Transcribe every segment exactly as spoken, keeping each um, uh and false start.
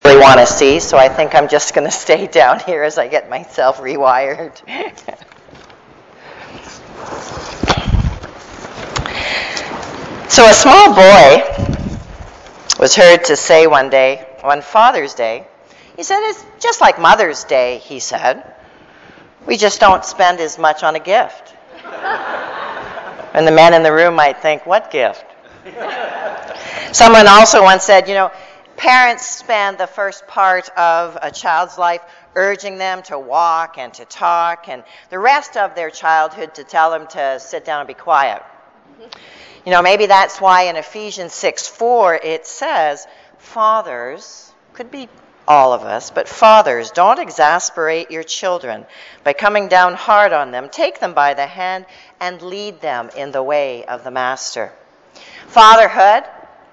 really want to see, so I think I'm just going to stay down here as I get myself rewired. So a small boy was heard to say one day, on Father's Day, he said, it's just like Mother's Day, he said. We just don't spend as much on a gift. And the men in the room might think, what gift? Someone also once said, you know, parents spend the first part of a child's life urging them to walk and to talk, and the rest of their childhood to tell them to sit down and be quiet. You know, maybe that's why in Ephesians six four it says, fathers, could be all of us, but fathers, don't exasperate your children by coming down hard on them. Take them by the hand and lead them in the way of the master. Fatherhood,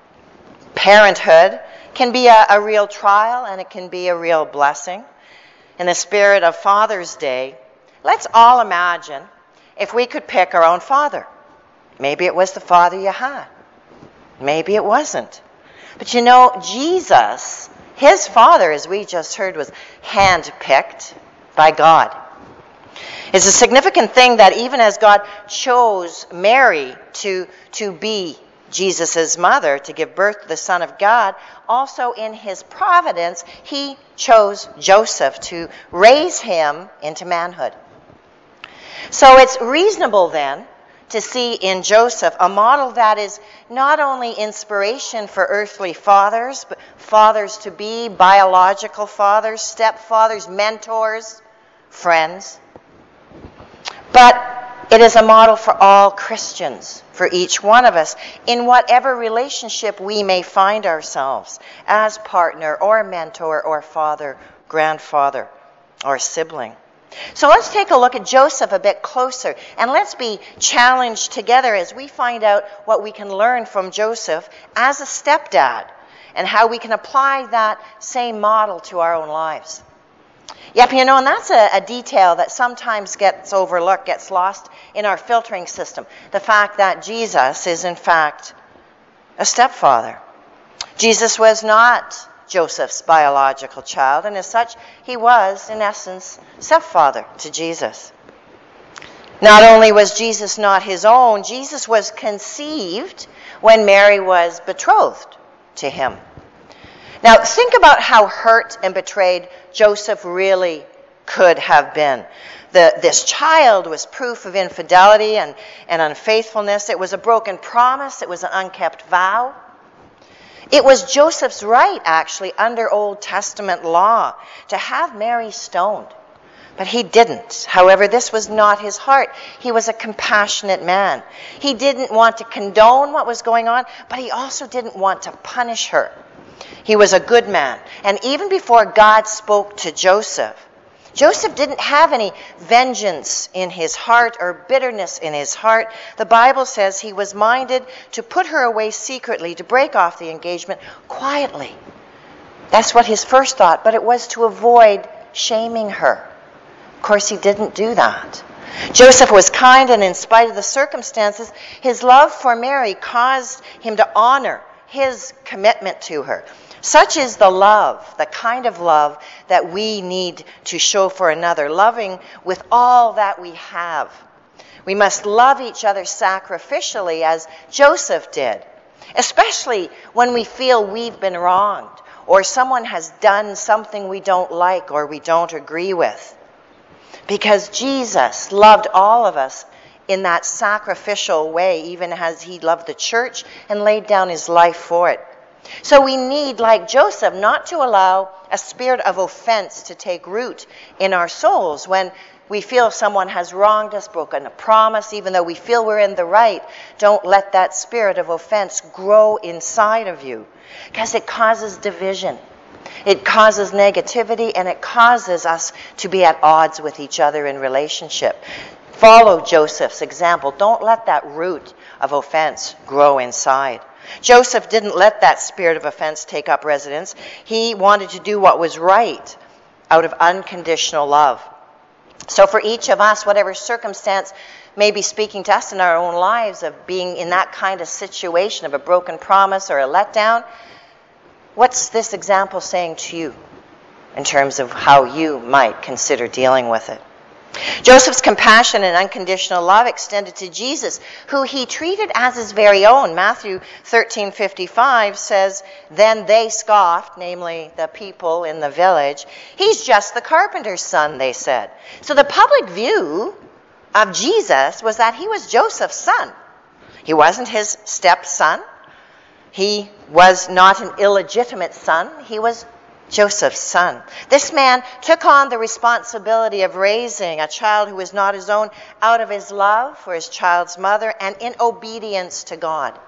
parenthood, can be a, a real trial, and it can be a real blessing. In the spirit of Father's Day, let's all imagine if we could pick our own father. Maybe it was the father you had. Maybe it wasn't. But you know, Jesus, his father, as we just heard, was handpicked by God. It's a significant thing that even as God chose Mary to, to be Jesus' mother, to give birth to the Son of God, also in his providence, he chose Joseph to raise him into manhood. So it's reasonable then to see in Joseph a model that is not only inspiration for earthly fathers, but fathers to be, biological fathers, stepfathers, mentors, friends, but it is a model for all Christians, for each one of us, in whatever relationship we may find ourselves, as partner or mentor or father, grandfather, or sibling. So let's take a look at Joseph a bit closer, and let's be challenged together as we find out what we can learn from Joseph as a stepdad, and how we can apply that same model to our own lives. Yep, you know, and that's a, a detail that sometimes gets overlooked, gets lost in our filtering system. The fact that Jesus is, in fact, a stepfather. Jesus was not Joseph's biological child, and as such, he was, in essence, stepfather to Jesus. Not only was Jesus not his own, Jesus was conceived when Mary was betrothed to him. Now, think about how hurt and betrayed Joseph really could have been. The, this child was proof of infidelity and, and unfaithfulness. It was a broken promise. It was an unkept vow. It was Joseph's right, actually, under Old Testament law, to have Mary stoned. But he didn't. However, this was not his heart. He was a compassionate man. He didn't want to condone what was going on, but he also didn't want to punish her. He was a good man. And even before God spoke to Joseph, Joseph didn't have any vengeance in his heart or bitterness in his heart. The Bible says he was minded to put her away secretly, to break off the engagement quietly. That's what his first thought, but it was to avoid shaming her. Of course, he didn't do that. Joseph was kind, and in spite of the circumstances, his love for Mary caused him to honor his commitment to her. Such is the love, the kind of love that we need to show for another, loving with all that we have. We must love each other sacrificially as Joseph did, especially when we feel we've been wronged or someone has done something we don't like or we don't agree with. Because Jesus loved all of us in that sacrificial way, even as he loved the church and laid down his life for it. So we need, like Joseph, not to allow a spirit of offense to take root in our souls when we feel someone has wronged us, broken a promise, even though we feel we're in the right. Don't let that spirit of offense grow inside of you, because it causes division. It causes negativity, and it causes us to be at odds with each other in relationship. Follow Joseph's example. Don't let that root of offense grow inside. Joseph didn't let that spirit of offense take up residence. He wanted to do what was right out of unconditional love. So for each of us, whatever circumstance may be speaking to us in our own lives of being in that kind of situation of a broken promise or a letdown, What's this example saying to you in terms of how you might consider dealing with it? Joseph's compassion and unconditional love extended to Jesus, who he treated as his very own. Matthew thirteen fifty-five says, "Then they scoffed," namely the people in the village. "He's just the carpenter's son," they said. So the public view of Jesus was that he was Joseph's son. He wasn't his stepson. He was not an illegitimate son. He was Joseph's son. This man took on the responsibility of raising a child who was not his own out of his love for his child's mother and in obedience to God.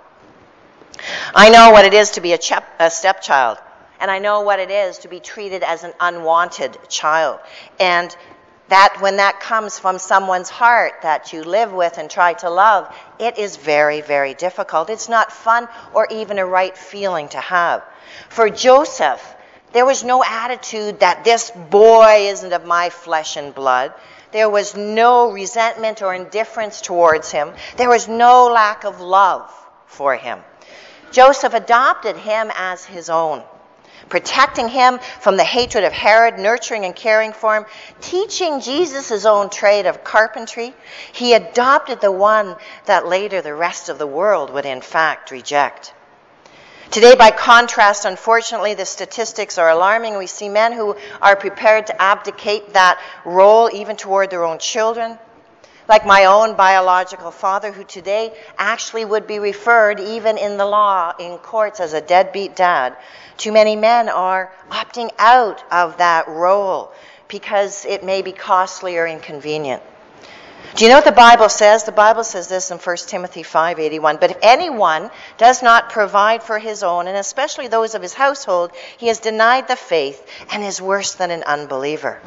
I know what it is to be a, chep, a stepchild, and I know what it is to be treated as an unwanted child. And that when that comes from someone's heart that you live with and try to love, it is very, very difficult. It's not fun or even a right feeling to have. For Joseph, there was no attitude that this boy isn't of my flesh and blood. There was no resentment or indifference towards him. There was no lack of love for him. Joseph adopted him as his own, protecting him from the hatred of Herod, nurturing and caring for him, teaching Jesus his own trade of carpentry. He adopted the one that later the rest of the world would in fact reject. Today, by contrast, unfortunately, the statistics are alarming. We see men who are prepared to abdicate that role even toward their own children, like my own biological father, who today actually would be referred, even in the law, in courts, as a deadbeat dad. Too many men are opting out of that role because it may be costly or inconvenient. Do you know what the Bible says? The Bible says this in First Timothy five eighty-one. "But if anyone does not provide for his own, and especially those of his household, he has denied the faith and is worse than an unbeliever."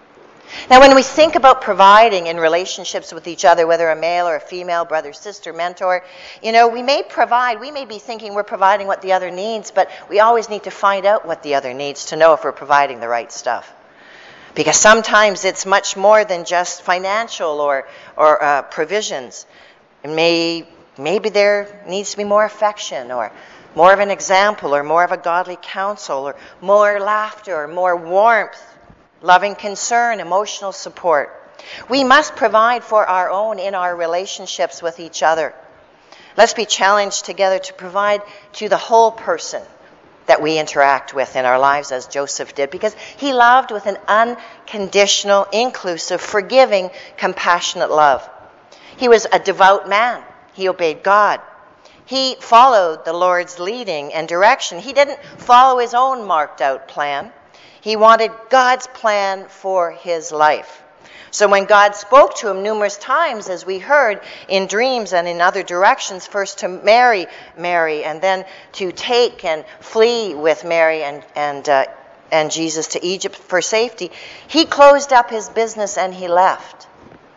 Now, when we think about providing in relationships with each other, whether a male or a female, brother, sister, mentor, you know, we may provide, we may be thinking we're providing what the other needs, but we always need to find out what the other needs to know if we're providing the right stuff. Because sometimes it's much more than just financial or, or uh, provisions. It may, maybe there needs to be more affection or more of an example or more of a godly counsel or more laughter or more warmth, loving concern, emotional support. We must provide for our own in our relationships with each other. Let's be challenged together to provide to the whole person that we interact with in our lives, as Joseph did, because he loved with an unconditional, inclusive, forgiving, compassionate love. He was a devout man. He obeyed God. He followed the Lord's leading and direction. He didn't follow his own marked out plan. He wanted God's plan for his life. So when God spoke to him numerous times, as we heard in dreams and in other directions, first to marry Mary and then to take and flee with Mary and, and, uh, and Jesus to Egypt for safety, he closed up his business and he left.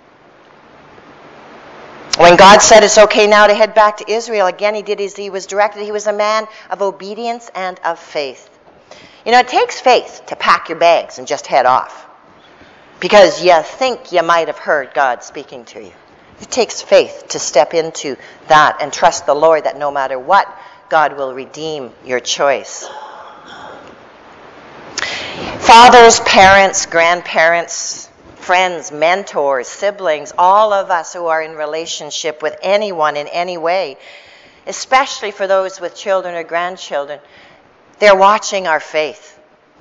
When God said it's okay now to head back to Israel, again he did as he was directed. He was a man of obedience and of faith. You know, it takes faith to pack your bags and just head off, because you think you might have heard God speaking to you. It takes faith to step into that and trust the Lord that no matter what, God will redeem your choice. Fathers, parents, grandparents, friends, mentors, siblings, all of us who are in relationship with anyone in any way, especially for those with children or grandchildren, they're watching our faith.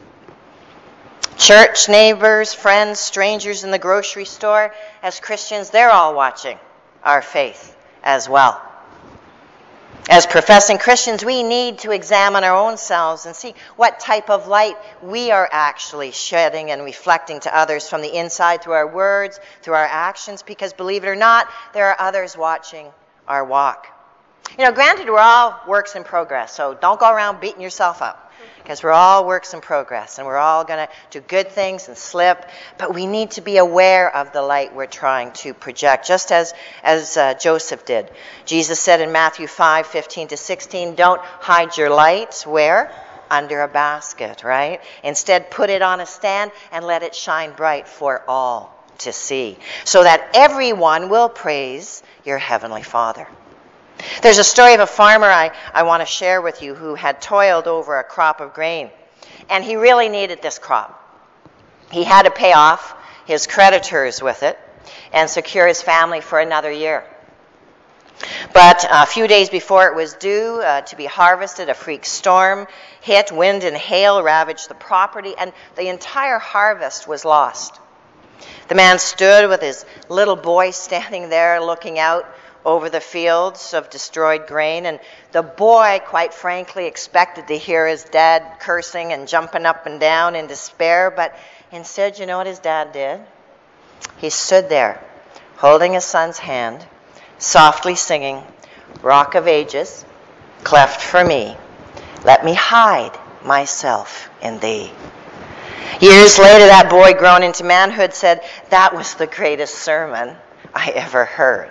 Church, neighbors, friends, strangers in the grocery store, as Christians, they're all watching our faith as well. As professing Christians, we need to examine our own selves and see what type of light we are actually shedding and reflecting to others from the inside through our words, through our actions, because believe it or not, there are others watching our walk. You know, granted, we're all works in progress, so don't go around beating yourself up. Because we're all works in progress, and we're all going to do good things and slip, but we need to be aware of the light we're trying to project, just as, as uh, Joseph did. Jesus said in Matthew five fifteen to sixteen, "Don't hide your light," where? Under a basket, right? Instead, put it on a stand and let it shine bright for all to see, so that everyone will praise your heavenly Father. There's a story of a farmer I, I want to share with you who had toiled over a crop of grain. And he really needed this crop. He had to pay off his creditors with it and secure his family for another year. But a few days before it was due uh, to be harvested, a freak storm hit, wind and hail ravaged the property, and the entire harvest was lost. The man stood with his little boy standing there looking out over the fields of destroyed grain, and the boy, quite frankly, expected to hear his dad cursing and jumping up and down in despair, but instead, you know what his dad did? He stood there, holding his son's hand, softly singing, "Rock of Ages, cleft for me, let me hide myself in thee." Years later, that boy, grown into manhood, said, "That was the greatest sermon I ever heard."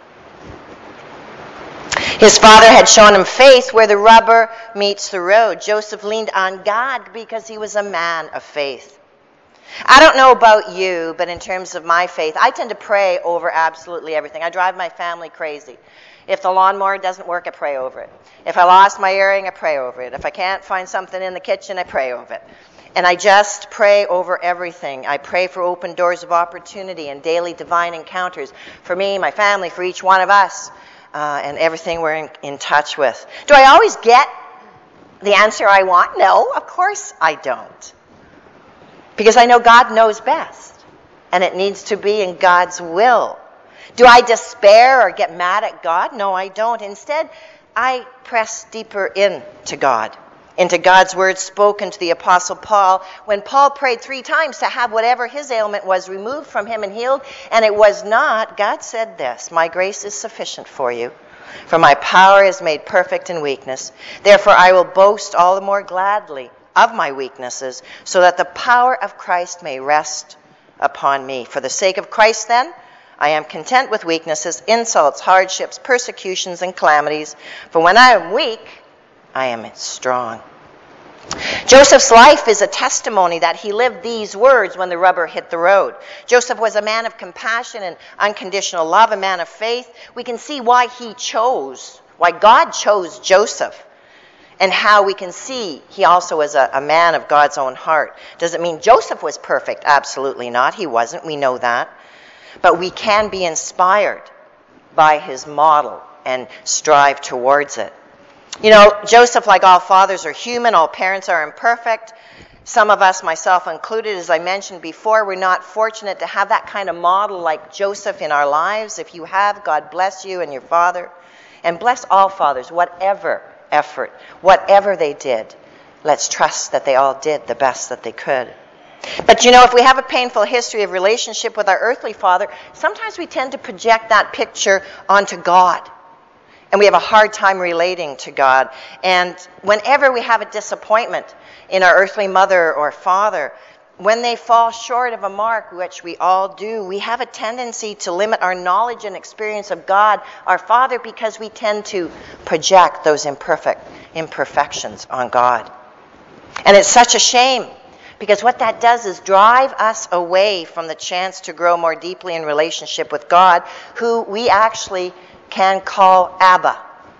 His father had shown him faith where the rubber meets the road. Joseph leaned on God because he was a man of faith. I don't know about you, but in terms of my faith, I tend to pray over absolutely everything. I drive my family crazy. If the lawnmower doesn't work, I pray over it. If I lost my earring, I pray over it. If I can't find something in the kitchen, I pray over it. And I just pray over everything. I pray for open doors of opportunity and daily divine encounters for me, my family, for each one of us, uh, and everything we're in, in touch with. Do I always get the answer I want? No, of course I don't. Because I know God knows best, and it needs to be in God's will. Do I despair or get mad at God? No, I don't. Instead, I press deeper into God, into God's word spoken to the Apostle Paul, when Paul prayed three times to have whatever his ailment was removed from him and healed, and it was not. God said this, "My grace is sufficient for you, for my power is made perfect in weakness. Therefore I will boast all the more gladly of my weaknesses, so that the power of Christ may rest upon me. For the sake of Christ, then, I am content with weaknesses, insults, hardships, persecutions, and calamities. For when I am weak, I am strong." Joseph's life is a testimony that he lived these words when the rubber hit the road. Joseph was a man of compassion and unconditional love, a man of faith. We can see why he chose, why God chose Joseph, and how we can see he also was a, a man of God's own heart. Does it mean Joseph was perfect? Absolutely not. He wasn't. We know that. But we can be inspired by his model and strive towards it. You know, Joseph, like all fathers, are human. All parents are imperfect. Some of us, myself included, as I mentioned before, we're not fortunate to have that kind of model like Joseph in our lives. If you have, God bless you and your father. And bless all fathers, whatever effort, whatever they did. Let's trust that they all did the best that they could. But you know, if we have a painful history of relationship with our earthly father, sometimes we tend to project that picture onto God. And we have a hard time relating to God. And whenever we have a disappointment in our earthly mother or father, when they fall short of a mark, which we all do, we have a tendency to limit our knowledge and experience of God, our Father, because we tend to project those imperfect imperfections on God. And it's such a shame, because what that does is drive us away from the chance to grow more deeply in relationship with God, who we actually can call Abba.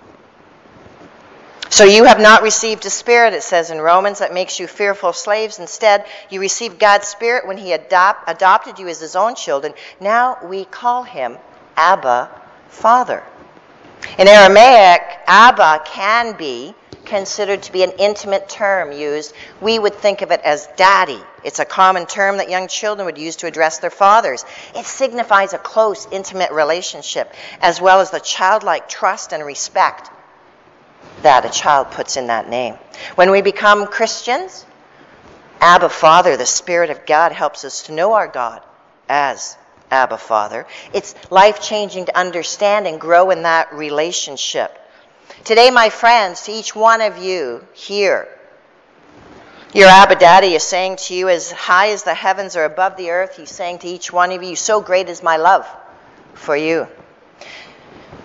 So you have not received a spirit, it says in Romans, that makes you fearful slaves. Instead, you received God's Spirit when he adopt, adopted you as his own children. Now we call him Abba, Father. In Aramaic, Abba can be considered to be an intimate term used. We would think of it as daddy. It's a common term that young children would use to address their fathers. It signifies a close, intimate relationship, as well as the childlike trust and respect that a child puts in that name. When we become Christians, Abba Father, the Spirit of God, helps us to know our God as Abba Father. It's life-changing to understand and grow in that relationship. Today, my friends, to each one of you here, your Abba Daddy is saying to you, as high as the heavens are above the earth, he's saying to each one of you, so great is my love for you.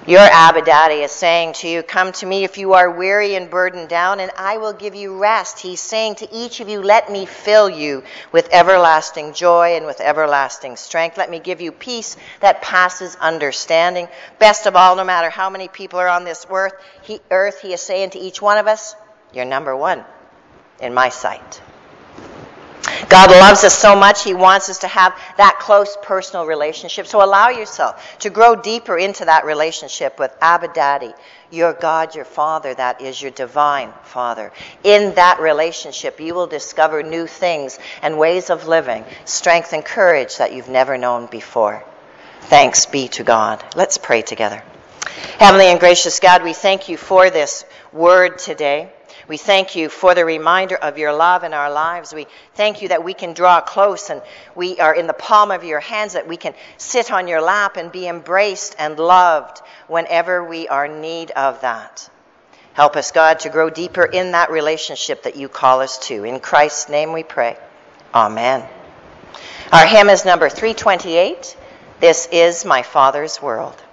Your Abba Daddy is saying to you, come to me if you are weary and burdened down, and I will give you rest. He's saying to each of you, let me fill you with everlasting joy and with everlasting strength. Let me give you peace that passes understanding. Best of all, no matter how many people are on this earth, he, earth, he is saying to each one of us, you're number one in my sight. God loves us so much, he wants us to have that close personal relationship. So allow yourself to grow deeper into that relationship with Abba Daddy, your God, your Father, that is your divine Father. In that relationship, you will discover new things and ways of living, strength and courage that you've never known before. Thanks be to God. Let's pray together. Heavenly and gracious God, we thank you for this word today. We thank you for the reminder of your love in our lives. We thank you that we can draw close and we are in the palm of your hands, that we can sit on your lap and be embraced and loved whenever we are in need of that. Help us, God, to grow deeper in that relationship that you call us to. In Christ's name we pray. Amen. Our hymn is number three twenty-eight. This is my Father's world.